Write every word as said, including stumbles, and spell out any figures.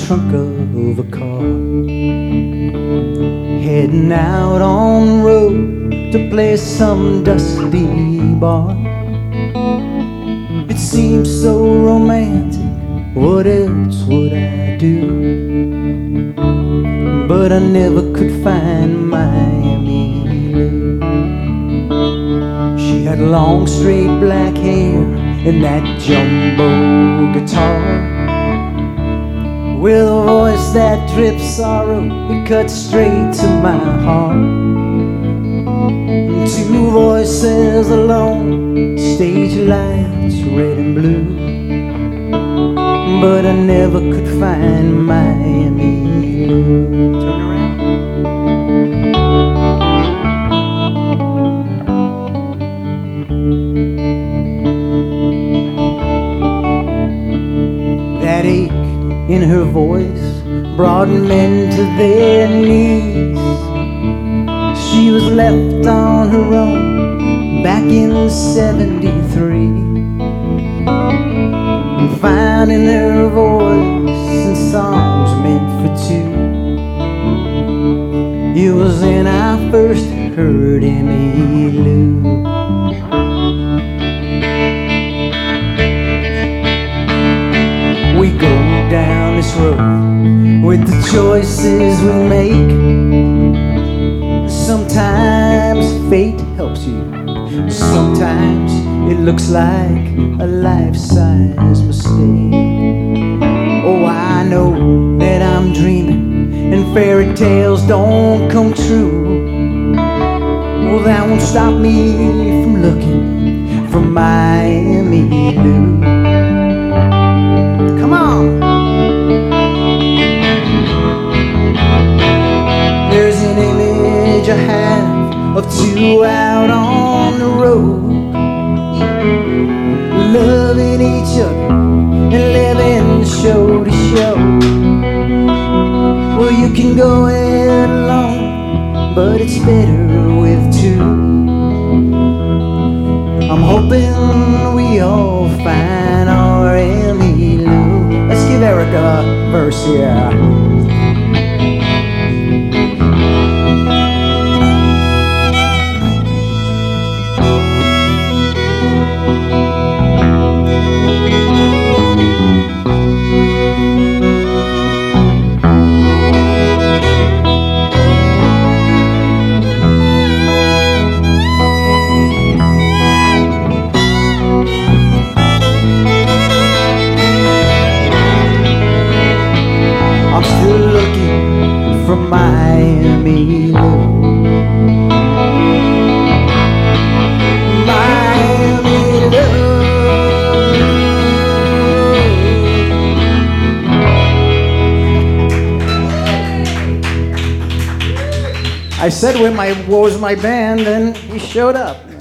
trunk of a car, heading out on the road to play some dusty bar. It seems so romantic, what else would I do? But I never could find Miami Lou. She had long straight black hair and that jumbo guitar, with a voice that drips sorrow, it cuts straight to my heart. Two voices alone, stage lights red and blue, but I never could find Miami Lou. Turn around. That ache in her voice brought men to their knees. She was left on her own back in seventy-three, and finding her voice in songs meant for two. It was then I first heard Emmylou. We go down this road with the choices we make. Sometimes fate helps you, sometimes it looks like a life-size mistake. Oh, I know that I'm dreaming and fairy tales don't come true. Well, that won't stop me from looking for Miami Lou. Come on! There's an image I have of two out on the road, loving each other and living show to show. Well, you can go it alone, but it's better with two. I'm hoping we all find our Emmylou. Let's give Eric a verse here. From Miami Lou. Miami Lou. I said when my what was my band, and he showed up.